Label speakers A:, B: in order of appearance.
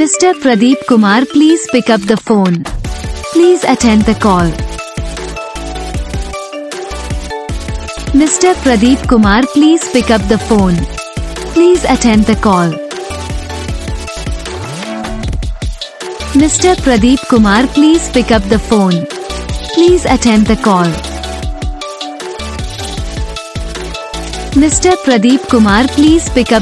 A: Mr. Pradeep Kumar, please pick up the phone. Please attend the call. Mr. Pradeep Kumar, please pick up the phone. Please attend the call. Mr. Pradeep Kumar, please pick up the phone. Please attend the call. Mr. Pradeep Kumar, please pick up